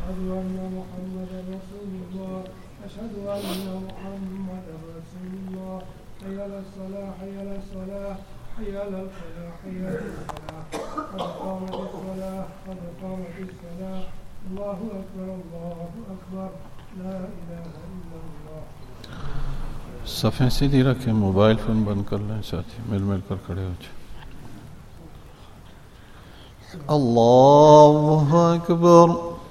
أشهد أن محمدا رسول الله أشهد أن محمدا رسول الله حي على الصلاة حي على الصلاة حي على الفلاح حي على الفلاح قد قامت الصلاة قد قامت الصلاة الله أكبر الله أكبر لا إله إلا الله. صفحے सीधी रखें, mobile phone बंद कर लें साथी, मिल कर खड़े हो जाए. अल्लाहु अकबर.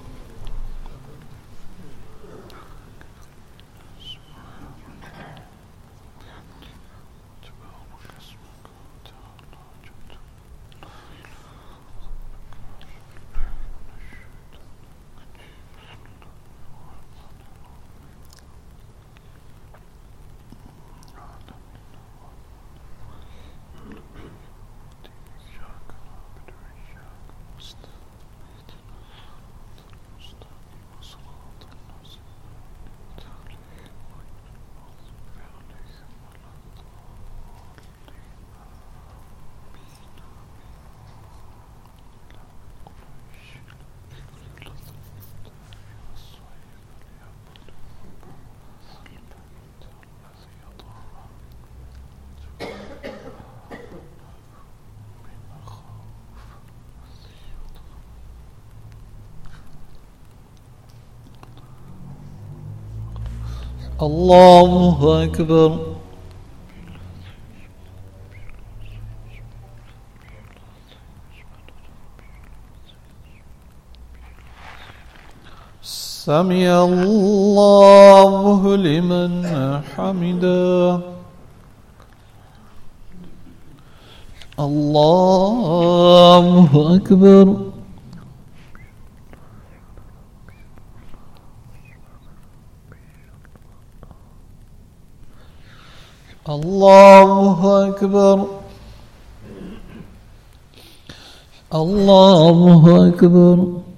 الله أكبر. سمع الله لمن حمده. الله أكبر. الله أكبر. الله أكبر.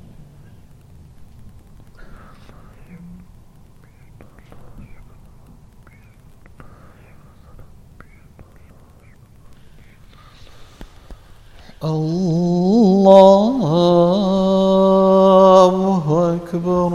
الله أكبر.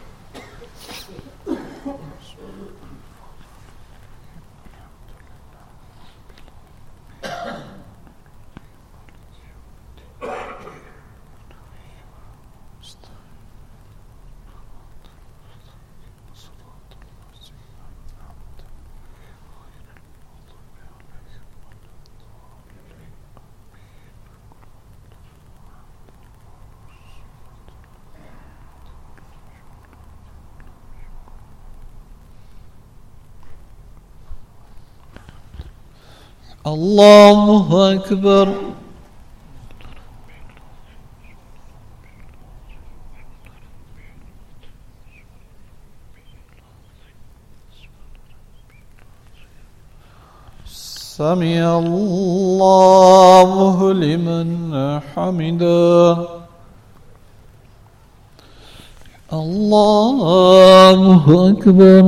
الله أكبر. سمع الله لمن حمده. الله أكبر.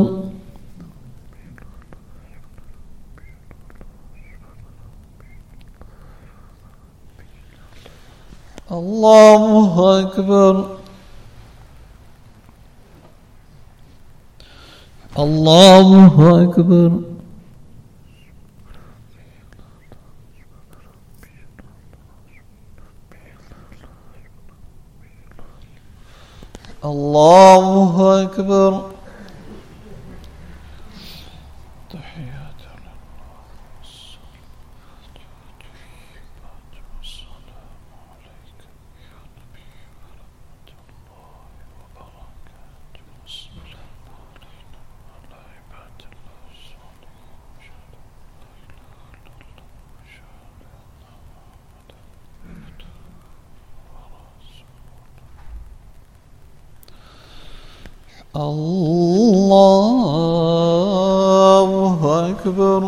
الله أكبر. الله أكبر. الله أكبر. الله أكبر.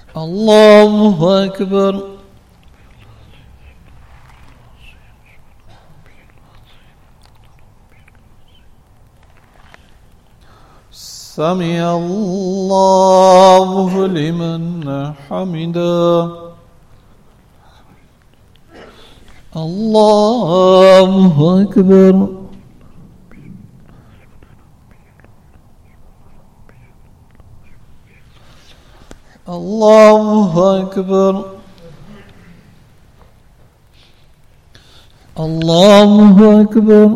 الله أكبر. سمع الله لمن حمده. الله أكبر. الله أكبر. الله أكبر.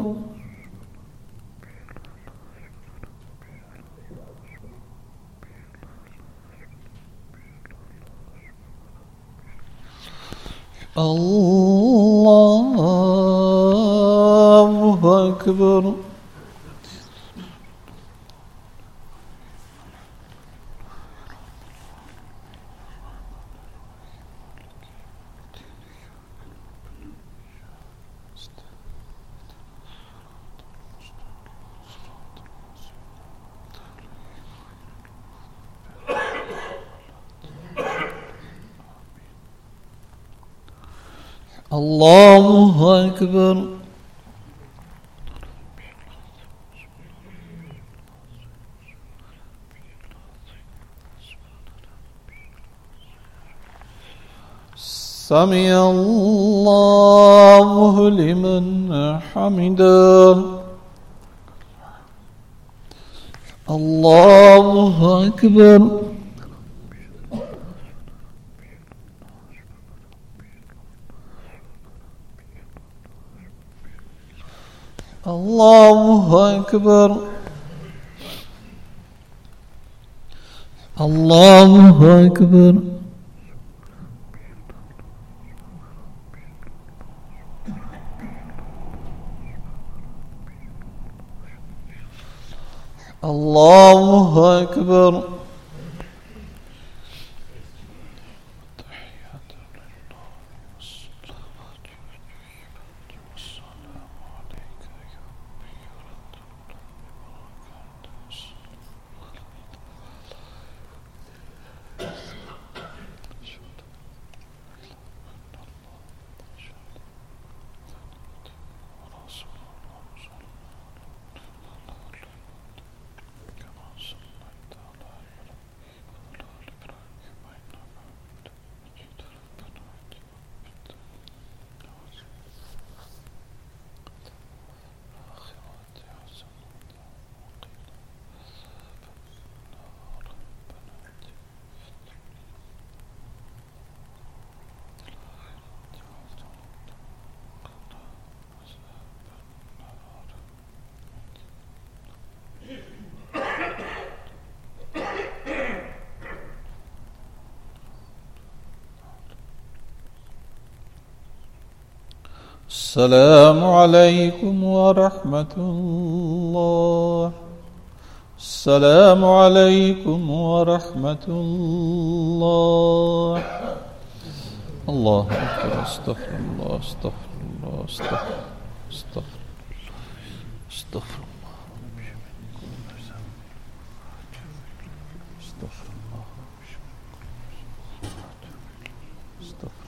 الله أكبر. الله أكبر. سمع الله لمن حمده. الله أكبر. الله أكبر. الله أكبر. الله أكبر. السلام عليكم ورحمة الله. السلام عليكم ورحمة الله. الله أكبر. استغفر الله استغفر الله استغفر استغفر استغفر الله استغفر الله استغفر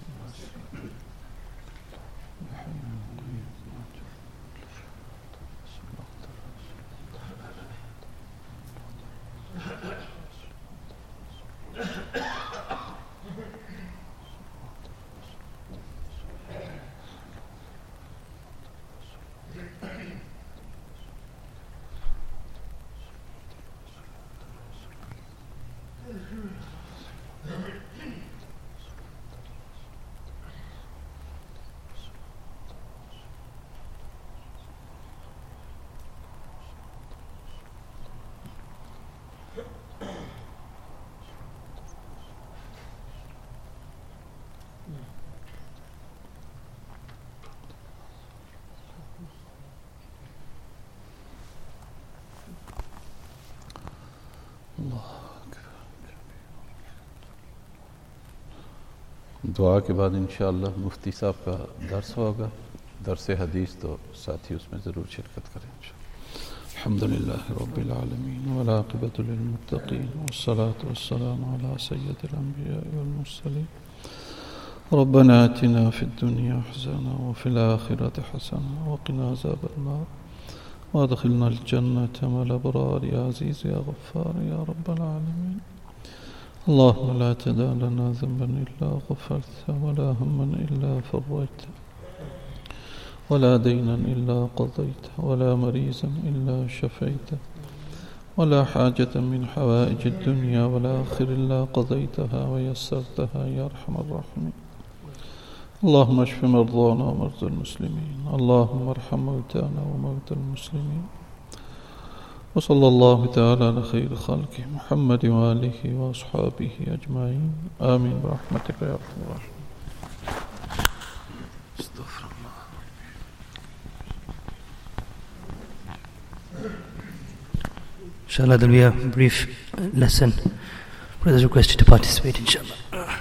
दुआ के बाद इंशाअल्लाह मुफ्ती साहब का दर्स होगा, दर्स हदीस, तो साथी उसमें ज़रूर शिरकत करें इंशाअल्लाह। الحمد لله رب العالمين والعاقبة للمتقين والصلاة والسلام على سيد الأنبياء والمرسلين ربنا آتنا في الدنيا حسنة وفي الآخرة حسنة وقنا عذاب النار وادخلنا الجنة مع الأبرار يا عزيز يا غفار يا رب العالمين. اللهم لا تدع لنا ذنبا إلا غفرته ولا هما إلا فرجته ولا دينا إلا قضيته ولا مريضا إلا شفيته ولا حاجة من حوائج الدنيا والآخرة إلا قضيتها ويسرتها يا أرحم الراحمين. اللهم اشف مرضانا ومرضى المسلمين. اللهم ارحم موتانا وموتى المسلمين. وصلى الله تعالى على خير خلقه محمد وآله وأصحابه أجمعين آمين برحمتك يا أرحم الراحمين. Inshallah, there will be a brief lesson. Brothers requested to participate, inshallah.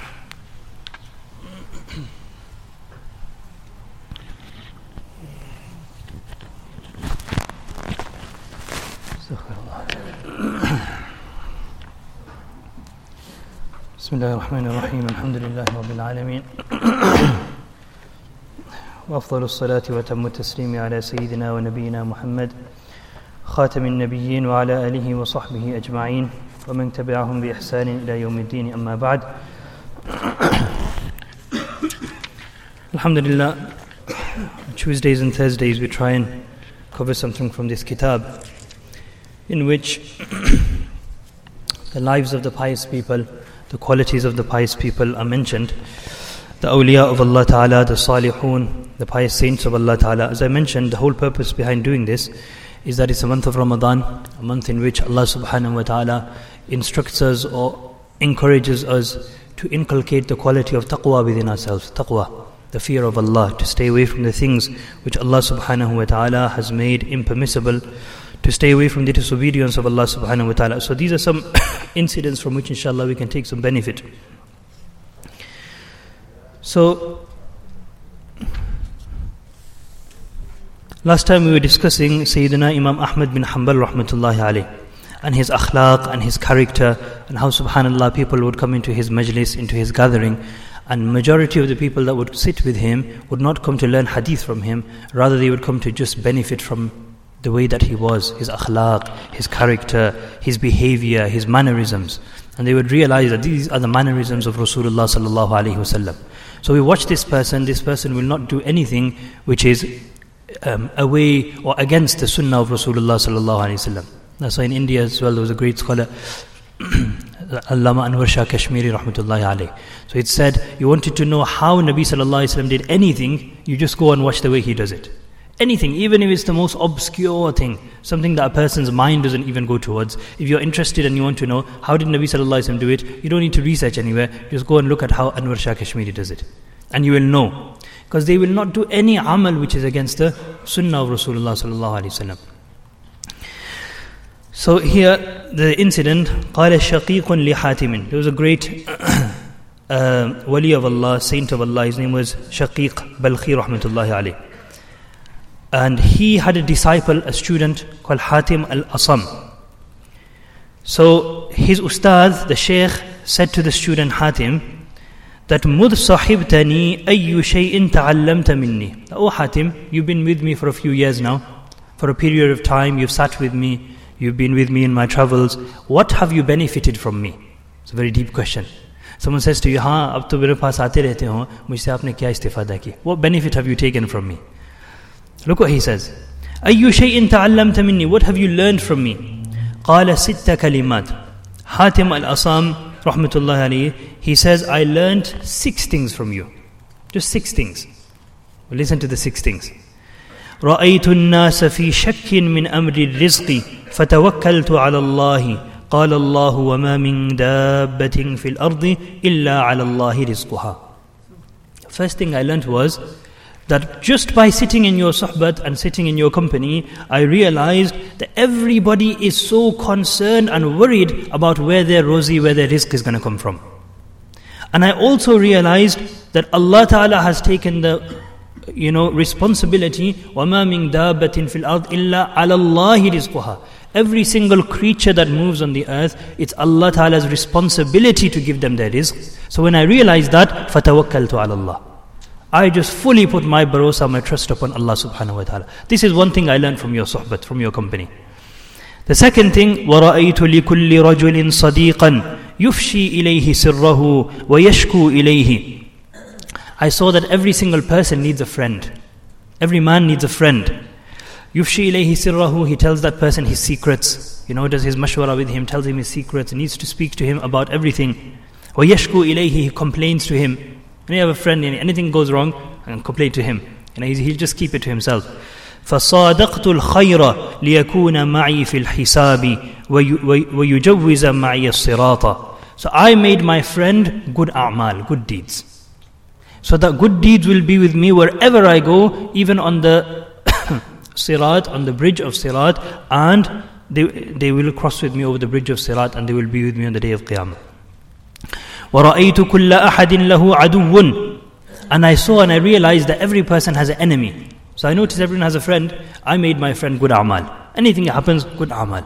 بسم الله الرحمن الرحيم الحمد لله رب العالمين وأفضل الصلاة وتم التسليم على سيدنا ونبينا محمد خاتم النبيين وعلى آله وصحبه أجمعين ومن تبعهم بإحسان إلى يوم الدين أما بعد. Alhamdulillah, Tuesdays and Thursdays we try and cover something from this kitab in which the lives of the pious people, the qualities of the pious people are mentioned. The awliya of Allah Ta'ala, the salihun, the pious saints of Allah Ta'ala. As I mentioned, the whole purpose behind doing this is that it's a month of Ramadan, a month in which Allah Subhanahu wa Ta'ala instructs us or encourages us to inculcate the quality of taqwa within ourselves. Taqwa, the fear of Allah, to stay away from the things which Allah Subhanahu wa Ta'ala has made impermissible, to stay away from the disobedience of Allah Subhanahu wa Ta'ala. So these are some incidents from which inshallah we can take some benefit. So last time we were discussing Sayyidina Imam Ahmad bin Hanbal rahmatullahi alayh and his akhlaq and his character, and how subhanallah people would come into his majlis, into his gathering, and majority of the people that would sit with him would not come to learn hadith from him, rather they would come to just benefit from the way that he was, his akhlaq, his character, his behavior, his mannerisms. And they would realize that these are the mannerisms of Rasulullah sallallahu alaihi wasallam. So we watch this person will not do anything which is away or against the sunnah of Rasulullah sallallahu alaihi wasallam. That's why in India as well there was a great scholar, Allama Anwar Shah Kashmiri rahmatullahi alayh. So it said, you wanted to know how Nabi sallallahu alaihi wasallam did anything, you just go and watch the way he does it. Anything, even if it's the most obscure thing, something that a person's mind doesn't even go towards. If you're interested and you want to know how did Nabi sallallahu alaihi wasallam do it, you don't need to research anywhere. Just go and look at how Anwar Shah Kashmiri does it, and you will know, because they will not do any amal which is against the sunnah of Rasulullah sallallahu alaihi wasallam. So here the incident, قال شقيق لحاتم. There was a great wali of Allah, saint of Allah. His name was Shaqiq Balkhi rahmatullahi alayh. And he had a disciple, a student called Hatim al-Asam. So his ustad, the sheikh, said to the student Hatim that مُذْ صَحِبْتَنِي أَيُّ شَيْءٍ تَعَلَّمْتَ مِنِّي. Oh Hatim, you've been with me for a few years now. For a period of time, you've sat with me, you've been with me in my travels. What have you benefited from me? It's a very deep question. Someone says to you, हाँ, अब तो मेरे पास आते रहते हो, मुझसे आपने क्या इस्तिफादा की? What benefit have you taken from me? Look what he says. أَيُّ شَيْءٍ تَعَلَّمْتَ مِنِّي. What have you learned from me? قَالَ سِتَّ كَلِمَاتٍ. Hatim al-Asam, rahmatullahi alayhi, he says, I learned 6 things from you. Just 6 things. Well, listen to the 6 things. رَأَيْتُ النَّاسَ فِي شَكٍّ مِّنْ أَمْرِ الرِّزْقِ فَتَوَكَّلْتُ عَلَى اللَّهِ قَالَ اللَّهُ وَمَا مِنْ دَابَّةٍ فِي الْأَرْضِ إِلَّا عَلَى اللَّهِ رِزْقُهَا. First thing I learned was that just by sitting in your suhbat and sitting in your company, I realized that everybody is so concerned and worried about where their rozi, where their rizq is going to come from. And I also realized that Allah Ta'ala has taken the responsibility. وَمَا مِن دَابَّةٍ فِي الْأَرْضِ إِلَّا عَلَى اللَّهِ رِزْقُهَا. Every single creature that moves on the earth, it's Allah Ta'ala's responsibility to give them their rizq. So when I realized that, فَتَوَكَّلْتُ عَلَى اللَّهِ, I just fully put my bharosa, my trust upon Allah subhanahu wa ta'ala. This is one thing I learned from your suhbat, from your company. The second thing, وَرَأَيْتُ لِكُلِّ رَجُلٍ صَدِيقًا يُفْشِي إِلَيْهِ سِرَّهُ وَيَشْكُو إِلَيْهِ. I saw that every single person needs a friend. Every man needs a friend. يُفْشِي إِلَيْهِ سِرَّهُ, he tells that person his secrets. Does his mashwara with him, tells him his secrets, needs to speak to him about everything. وَيَشْكُو إِلَيْهِ, he complains to him. When you have a friend, anything goes wrong, and complain to him. He'll just keep it to himself. فَصَادَقْتُ الْخَيْرَ لِيَكُونَ مَعِي فِي الْحِسَابِ وَيُجَوِّزَ مَعِيَ الصِّرَاطَ. So I made my friend good a'mal, good deeds. So that good deeds will be with me wherever I go, even on the Sirat, on the bridge of Sirat, and they will cross with me over the bridge of Sirat, and they will be with me on the day of Qiyamah. وَرَأَيْتُ كُلَّ أَحَدٍ لَهُ عَدُوٌّ. And I saw and I realized that every person has an enemy. So I noticed everyone has a friend. I made my friend good a'mal. Anything that happens, good a'mal.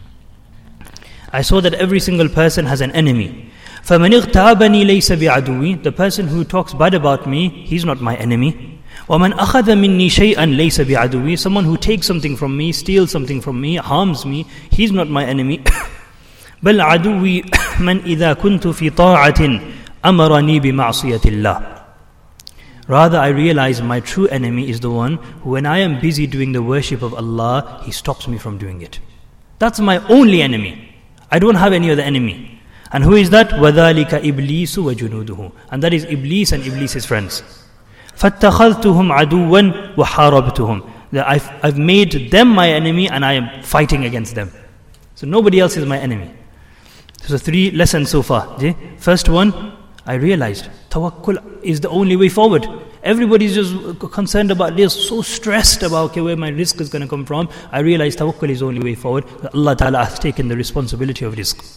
I saw that every single person has an enemy. فَمَنِ اغْتَابَنِي لَيْسَ بِعَدُوِّي. The person who talks bad about me, he's not my enemy. وَمَنْ أَخَذَ مِنِّي شَيْئًا لَيْسَ بِعَدُوِّي. Someone who takes something from me, steals something from me, harms me, he's not my enemy. بَلْ عَدُوِّي مَنْ إِذَا كُنْتُ فِي طَاعَةٍ أَمَرَنِي بِمَعْصِيَةِ اللَّهِ. Rather, I realize my true enemy is the one who, when I am busy doing the worship of Allah, he stops me from doing it. That's my only enemy. I don't have any other enemy. And who is that? وَذَلِكَ إِبْلِيسُ وَجُنُودُهُ. And that is Iblis and Iblis' friends. فَاتَّخَذْتُهُمْ عَدُوًّا وَحَارَبْتُهُمْ. I've made them my enemy and I am fighting against them. So nobody else is my enemy. So 3 lessons so far. First one, I realized tawakkul is the only way forward. Everybody's just concerned about this, so stressed about where my rizq is going to come from. I realized tawakkul is the only way forward. Allah Ta'ala has taken the responsibility of rizq.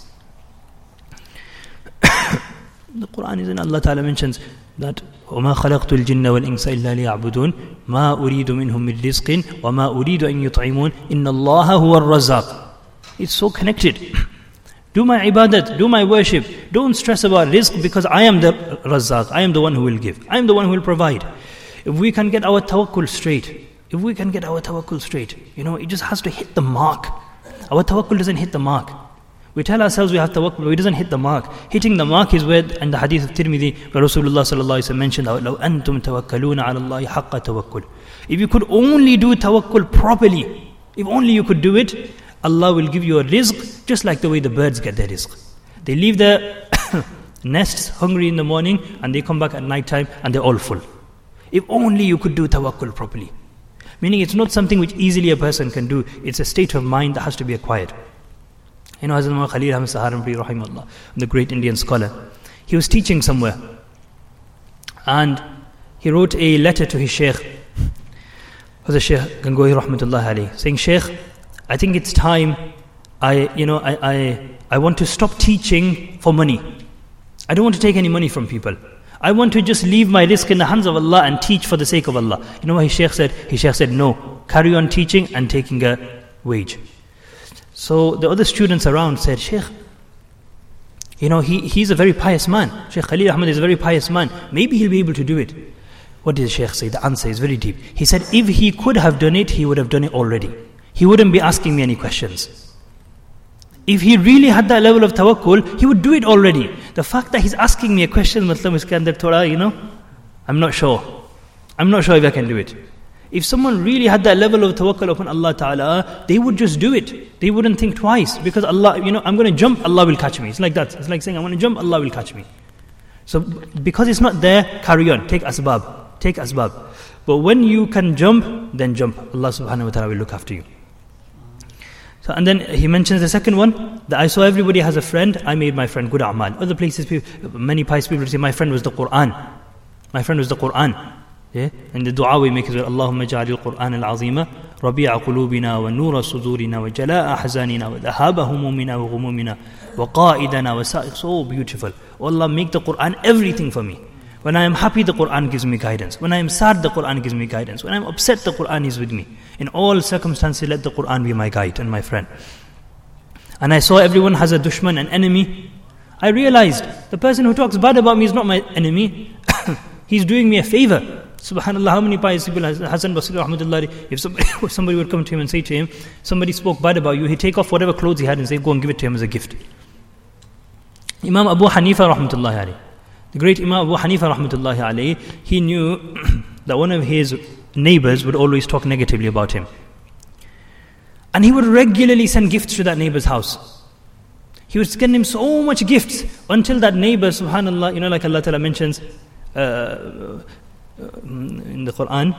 The Quran is in, Allah Ta'ala mentions that وَمَا خَلَقْتُ الْجِنَّ وَالْإِنسَ إِلَّا لِيَعْبُدُونَ مَا أُرِيدُ مِنْهُم مِّن رِزْقٍ وَمَا أُرِيدُ أَن يُطْعِمُونَ إِنَّ اللَّهَ هُوَ الرَّزَّاقُ. It's so connected. Do my ibadat, do my worship. Don't stress about rizq, because I am the Razzaq. I am the one who will give. I am the one who will provide. If we can get our tawakkul straight, it just has to hit the mark. Our tawakkul doesn't hit the mark. We tell ourselves we have tawakkul, but it doesn't hit the mark. Hitting the mark is where, in the hadith of Tirmidhi, where Rasulullah sallallahu alaihi wasallam mentioned, لَوْ أَنْتُمْ تَوَكَّلُونَ عَلَى اللَّهِ حَقَّ تَوَكُّلٍ. If you could only do tawakkul properly, if only you could do it, Allah will give you a rizq just like the way the birds get their rizq. They leave their nests hungry in the morning and they come back at night time and they're all full. If only you could do tawakkul properly. Meaning it's not something which easily a person can do. It's a state of mind that has to be acquired. Hazrat Khalil Ahmad Saharanpuri rahimahullah, the great Indian scholar, he was teaching somewhere and he wrote a letter to his Shaykh, Hazrat Shaykh Gangohi rahmatullah alayhi, saying, Shaykh, I think it's time I want to stop teaching for money. I don't want to take any money from people. I want to just leave my rizq in the hands of Allah and teach for the sake of Allah. You know what his Shaykh said? His Shaykh said, no, carry on teaching and taking a wage. So the other students around said, Shaykh, he's a very pious man. Shaykh Khalil Ahmad is a very pious man. Maybe he'll be able to do it. What did the Shaykh say? The answer is very deep. He said, if he could have done it, he would have done it already. He wouldn't be asking me any questions. If he really had that level of tawakkul, he would do it already. The fact that he's asking me a question, I'm not sure. I'm not sure if I can do it. If someone really had that level of tawakkul upon Allah Ta'ala, they would just do it. They wouldn't think twice. Because Allah, I'm going to jump, Allah will catch me. It's like that. It's like saying, I'm going to jump, Allah will catch me. So, because it's not there, carry on. Take asbab. But when you can jump, then jump. Allah Subhanahu Wa Ta'ala will look after you. So, and then he mentions the second one, that I saw everybody has a friend, I made my friend good a'mal. Other places, many pious people say, my friend was the Qur'an. Yeah? And the dua we make is, Allahumma ja'alil Qur'an al-azima, rabi'a qulubina wa nura sudurina wa jala'a ahzanina wa dhahaba humumina wa ghumumina wa qa'idana wa sa'iq. So beautiful. Oh Allah, make the Qur'an everything for me. When I am happy, the Quran gives me guidance. When I am sad, the Quran gives me guidance. When I am upset, the Quran is with me. In all circumstances, let the Quran be my guide and my friend. And I saw everyone has a dushman, an enemy. I realized the person who talks bad about me is not my enemy. He's doing me a favor. Subhanallah, how many pious people, Hassan Basri rahmatullahi, if somebody would come to him and say to him, somebody spoke bad about you, he'd take off whatever clothes he had and say, go and give it to him as a gift. Imam Abu Hanifa rahmatullahi alayhi, the great Imam Abu Hanifa rahmatullahi alayhi, he knew that one of his neighbors would always talk negatively about him. And he would regularly send gifts to that neighbor's house. He would send him so much gifts until that neighbor, subhanallah, like Allah Ta'ala mentions in the Quran,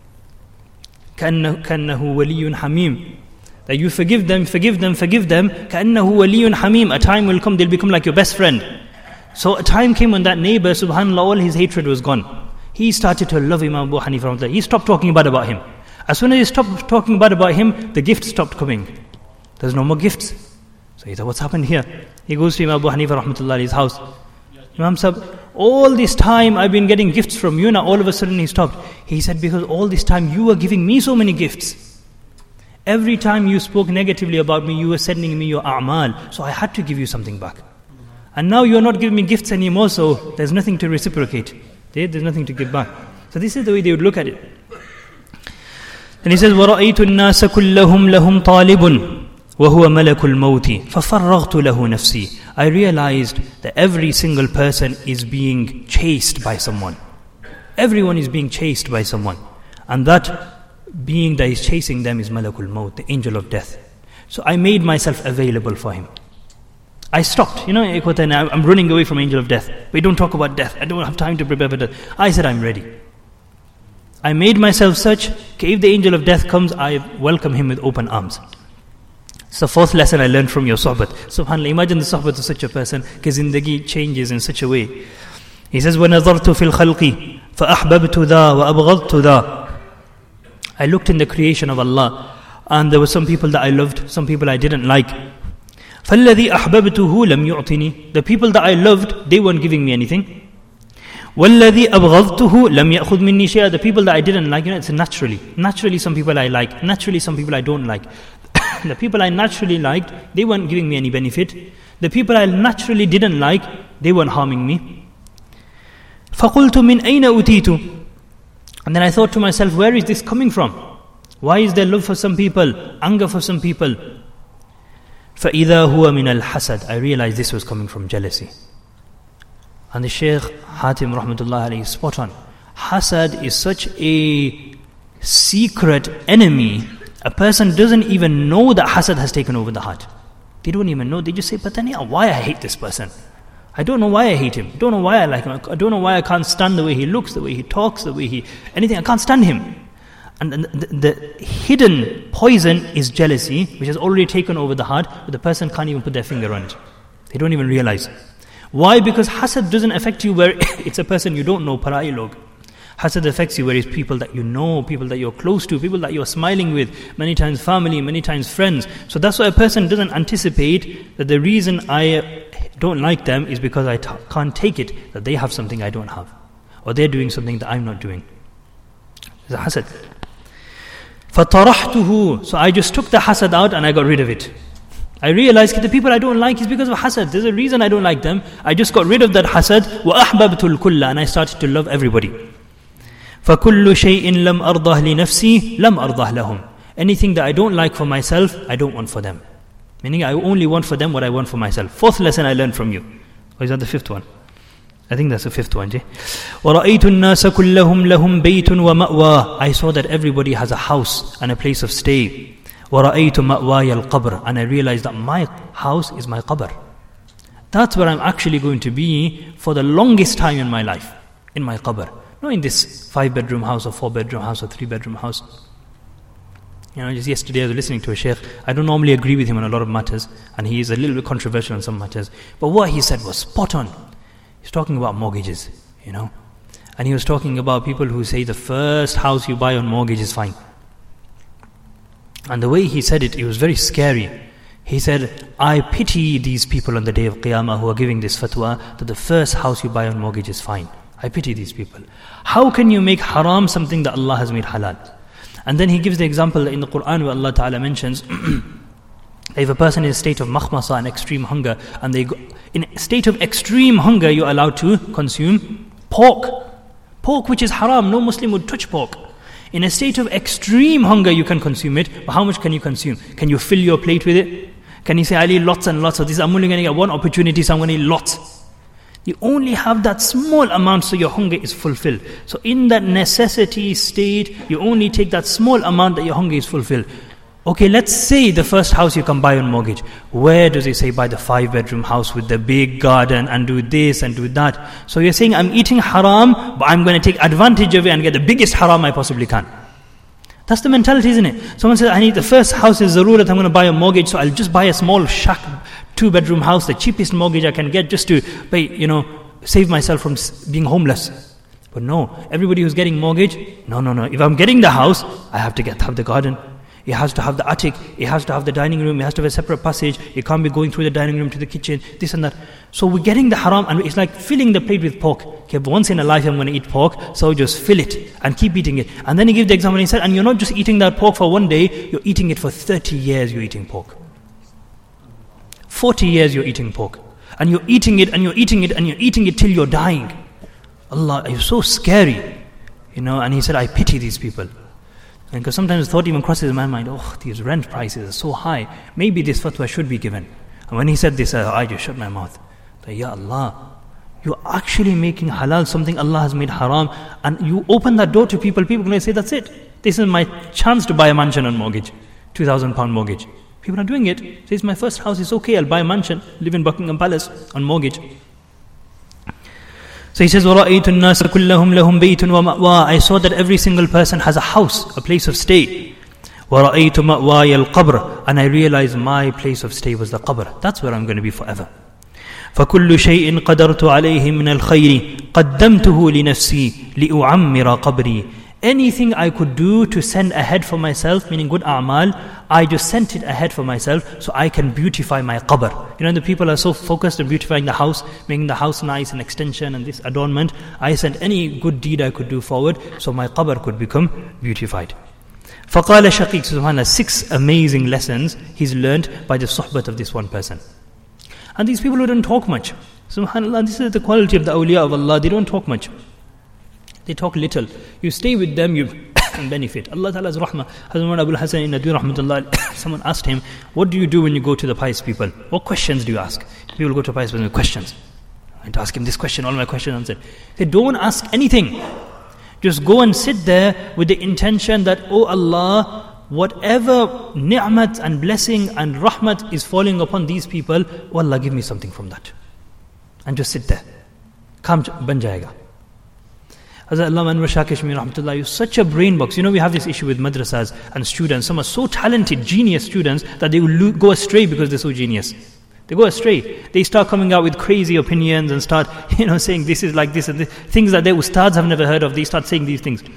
كَأَنَّهُ وَلِيٌّ حَمِيمٌ, that you forgive them, كَأَنَّهُ وَلِيٌّ حَمِيمٌ, a time will come, they'll become like your best friend. So a time came when that neighbor, subhanallah, all his hatred was gone. He started to love Imam Abu Hanifa. He stopped talking bad about him. As soon as he stopped talking bad about him, the gifts stopped coming. There's no more gifts. So he thought, what's happened here? He goes to Imam Abu Hanifa rahmatullahi's house. Imam Sahib, all this time I've been getting gifts from you, now all of a sudden he stopped. He said, because all this time you were giving me so many gifts. Every time you spoke negatively about me, you were sending me your a'mal. So I had to give you something back. And now you're not giving me gifts anymore, so there's nothing to reciprocate. There's nothing to give back. So this is the way they would look at it. And he says, وَرَأَيْتُ النَّاسَ كُلَّهُمْ لَهُمْ طَالِبٌ وَهُوَ مَلَكُ الْمَوْتِ فَفَرَّغْتُ لَهُ نَفْسِي. I realized that every single person is being chased by someone. Everyone is being chased by someone. And that being that is chasing them is Malakul Maut, the angel of death. So I made myself available for him. I stopped. I'm running away from angel of death. We don't talk about death. I don't have time to prepare for death. I said, I'm ready. I made myself such, if the angel of death comes, I welcome him with open arms. It's the fourth lesson I learned from your sohbat. SubhanAllah, imagine the sohbat of such a person, because zindagi changes in such a way. He says, وَنَظَرْتُ فِي الْخَلْقِ فَأَحْبَبْتُ ذَا وَأَبْغَضْتُ ذَا. I looked in the creation of Allah, and there were some people that I loved, some people I didn't like. فَالَّذِي أَحْبَبْتُهُ لَمْ يُعْطِنِي. The people that I loved, they weren't giving me anything. وَالَّذِي أَبْغَضْتُهُ لَمْ يَأْخُذْ مِنِّي شَيْئًا. The people that I didn't like, it's naturally. Naturally some people I like, naturally some people I don't like. The people I naturally liked, they weren't giving me any benefit. The people I naturally didn't like, they weren't harming me. فَقُلْتُ مِنْ أَيْنَ أُتِيتُ. And then I thought to myself, where is this coming from? Why is there love for some people, anger for some people? فَإِذَا هُوَ مِنَ الْحَسَدِ. I realized this was coming from jealousy. And the Shaykh Hatim rahmatullahi alayhi is spot on. Hasad is such a secret enemy. A person doesn't even know that hasad has taken over the heart. They don't even know. They just say, Pataniya, why I hate this person. I don't know why I hate him. I don't know why I like him. I don't know why I can't stand the way he looks, the way he talks, the way he... anything. I can't stand him. And the hidden poison is jealousy, which has already taken over the heart, but the person can't even put their finger on it. They don't even realize. Why? Because hasad doesn't affect you where it's a person you don't know, parai log. Hasad affects you where it's people that you know, people that you're close to, people that you're smiling with, many times family, many times friends. So that's why a person doesn't anticipate that the reason I don't like them is because I can't take it that they have something I don't have, or they're doing something that I'm not doing. It's a hasad. فَطَرَحْتُهُ. So I just took the hasad out and I got rid of it. I realized that the people I don't like is because of hasad. There's a reason I don't like them. I just got rid of that hasad. وَأَحْبَبْتُ الْكُلَّ. And I started to love everybody. فَكُلُّ شَيْءٍ لَمْ أَرْضَهْ لِنَفْسِي لَمْ أَرْضَهْ لَهُمْ. Anything that I don't like for myself, I don't want for them. Meaning I only want for them what I want for myself. Fourth lesson I learned from you. Or is that the fifth one? I think that's the fifth one. وَرَأَيْتُ النَّاسَ كُلَّهُمْ لَهُمْ بَيْتٌ وَمَأْوَى. I saw that everybody has a house and a place of stay. وَرَأَيْتُ مَأْوَايَ الْقَبْرِ. And I realized that my house is my qabr. That's where I'm actually going to be for the longest time in my life. In my qabr. Not in this 5-bedroom house or 4-bedroom house or 3-bedroom house. Just yesterday I was listening to a sheikh. I don't normally agree with him on a lot of matters, and he is a little bit controversial on some matters. But what he said was spot on. He's talking about mortgages, And he was talking about people who say the first house you buy on mortgage is fine. And the way he said it, it was very scary. He said, I pity these people on the day of Qiyamah who are giving this fatwa that the first house you buy on mortgage is fine. I pity these people. How can you make haram something that Allah has made halal? And then he gives the example in the Quran where Allah Ta'ala mentions if a person is in a state of makhmasa and extreme hunger, and they go, in a state of extreme hunger, you're allowed to consume pork. Pork which is haram, no Muslim would touch pork. In a state of extreme hunger, you can consume it, but how much can you consume? Can you fill your plate with it? Can you say, I'll eat lots and lots of this, I'm only going to get one opportunity, so I'm going to eat lots. You only have that small amount, so your hunger is fulfilled. So in that necessity state, you only take that small amount that your hunger is fulfilled. Okay, let's say the first house you can buy on mortgage. Where does it say buy the 5-bedroom house with the big garden and do this and do that? So you're saying I'm eating haram, but I'm going to take advantage of it and get the biggest haram I possibly can. That's the mentality, isn't it? Someone says, I need the first house is zarurat, I'm going to buy a mortgage, so I'll just buy a small shack, 2-bedroom house, the cheapest mortgage I can get just to pay, save myself from being homeless. But no, everybody who's getting mortgage, no. If I'm getting the house, I have to have the garden. It has to have the attic, it has to have the dining room, it has to have a separate passage, it can't be going through the dining room to the kitchen, this and that. So we're getting the haram, and it's like filling the plate with pork. Okay, but once in a life I'm going to eat pork, so just fill it and keep eating it. And then he gave the example, and he said, and you're not just eating that pork for one day, you're eating it for 30 years, you're eating pork. 40 years you're eating pork. And you're eating it, and you're eating it, and you're eating it till you're dying. Allah, you're so scary. And he said, I pity these people. And because sometimes the thought even crosses my mind, these rent prices are so high, maybe this fatwa should be given. And when he said this, I just shut my mouth. Ya Allah, you're actually making halal something Allah has made haram, and you open that door to people. People are going to say, that's it. This is my chance to buy a mansion on mortgage, £2,000 mortgage. People are doing it. Say, it's my first house, it's okay, I'll buy a mansion, live in Buckingham Palace on mortgage. So he says, وَرَأَيْتُ النَّاسَ كُلَّهُمْ لَهُمْ بَيْتٌ وَمَأْوَى. I saw that every single person has a house, a place of stay. وَرَأَيْتُ مَأْوَايَ الْقَبْرِ. And I realized my place of stay was the qabr. That's where I'm going to be forever. فَكُلُّ شَيْءٍ قَدَرْتُ عَلَيْهِ مِنَ الْخَيْرِ قَدَّمْتُهُ لِنَفْسِي لِأُعَمِّرَ قَبْرِي. Anything I could do to send ahead for myself, meaning good a'mal, I just sent it ahead for myself so I can beautify my qabr. The people are so focused on beautifying the house, making the house nice and extension and this adornment. I sent any good deed I could do forward so my qabr could become beautified. فَقَالَ شَقِيق, subhanAllah, 6 amazing lessons he's learned by the suhbat of this one person. And these people who don't talk much. SubhanAllah, this is the quality of the awliya of Allah. They don't talk much. They talk little. You stay with them, you benefit. Allah Ta'ala's rahmah. Hazrat Abul Hasan in Nadwi rahmatullah, someone asked him, what do you do when you go to the pious people? What questions do you ask? People go to pious people with questions. I went to ask him this question, all my questions answered. He said, don't ask anything. Just go and sit there with the intention that, oh Allah, whatever ni'mat and blessing and rahmat is falling upon these people, oh Allah, give me something from that. And just sit there. Kam ban jayega. Hazrat Allama Anwar Shah Kashmiri rahmatullah is such a brain box. We have this issue with madrasas and students. Some are so talented, genius students that they will go astray because they're so genius. They go astray. They start coming out with crazy opinions and start, saying this is like this and this. Things that their ustads have never heard of. They start saying these things.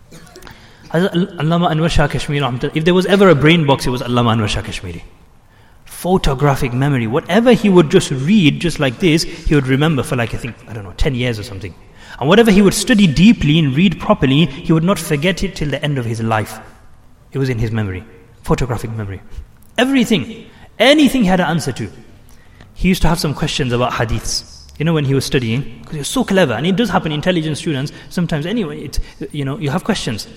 Hazrat Allama Anwar Shah Kashmiri rahmatullah, if there was ever a brain box, it was Allama Anwar Shah Kashmiri. Photographic memory. Whatever he would just read just like this, he would remember for 10 years or something. And whatever he would study deeply and read properly, he would not forget it till the end of his life. It was in his memory. Photographic memory. Everything. Anything he had an answer to. He used to have some questions about hadiths. When he was studying, because he was so clever. And it does happen, intelligent students, sometimes anyway, you have questions.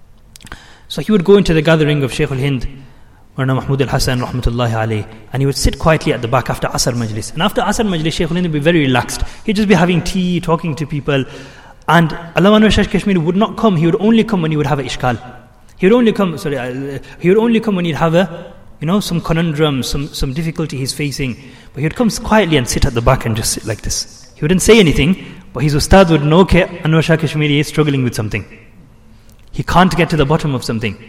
So he would go into the gathering of Shaykh al-Hind, Marna Mahmud al-Hasan rahmatullahi alayhi, and he would sit quietly at the back after Asr Majlis. And after Asr Majlis, Shaykh al-Hind would be very relaxed. He'd just be having tea, talking to people. And Allama Anwar Shah Kashmiri would not come. He would only come when he would have an ishkal. He would only come when he'd have some conundrum, some difficulty he's facing. But he would come quietly and sit at the back and just sit like this. He wouldn't say anything, but his ustad would know that Anwar Shah Kashmiri is struggling with something. He can't get to the bottom of something.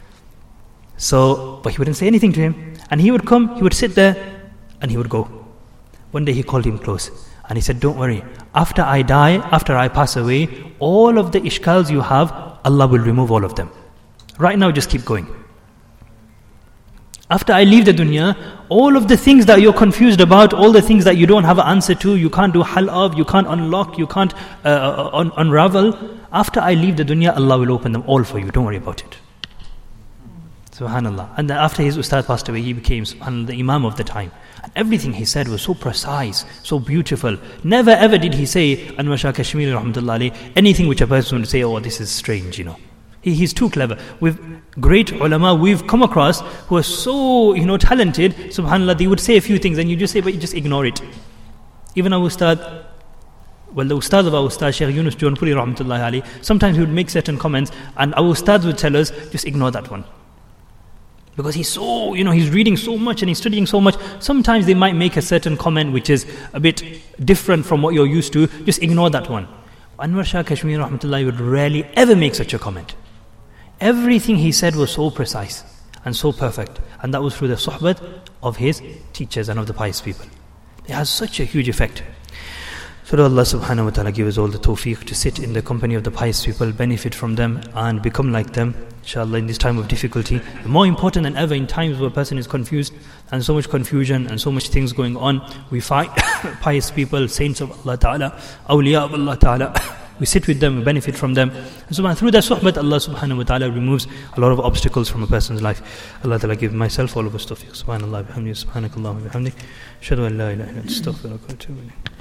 But he wouldn't say anything to him. And he would come, he would sit there, and he would go. One day he called him close. And he said, don't worry. After I die, after I pass away, all of the ishkals you have, Allah will remove all of them. Right now, just keep going. After I leave the dunya, all of the things that you're confused about, all the things that you don't have an answer to, you can't do hal of, you can't unlock, you can't unravel, after I leave the dunya, Allah will open them all for you. Don't worry about it. Subhanallah. And then after his ustad passed away, he became the imam of the time. And everything he said was so precise, so beautiful. Never ever did he say, Anwar Shah Kashmiri rahmatullah alayhi, anything which a person would say, oh, this is strange, He's too clever. With great ulama we've come across who are so, talented, subhanAllah, they would say a few things and you just say, but you just ignore it. Even our ustad, the ustad of our ustad, Shaykh Yunus Jaunpuri rahmatullahi alayhi, sometimes he would make certain comments and our ustads would tell us, just ignore that one. Because he's so, he's reading so much and he's studying so much. Sometimes they might make a certain comment which is a bit different from what you're used to. Just ignore that one. Anwar Shah Kashmiri rahmatullahi would rarely ever make such a comment. Everything he said was so precise and so perfect. And that was through the suhbat of his teachers and of the pious people. It has such a huge effect. So Allah subhanahu wa ta'ala give us all the tawfiq to sit in the company of the pious people, benefit from them and become like them. Inshallah, in this time of difficulty, more important than ever in times where a person is confused and so much confusion and so much things going on, we find pious people, saints of Allah ta'ala, awliya of Allah ta'ala, we sit with them, we benefit from them. And through that suhbat, Allah subhanahu wa ta'ala removes a lot of obstacles from a person's life. Allah ta'ala give myself, all of us tawfiq. Subhanallah, bihamdi, subhanakallah, bihamdi. Ashhadu an la ilaha illa anta, astaghfiruka wa atubu ilayk.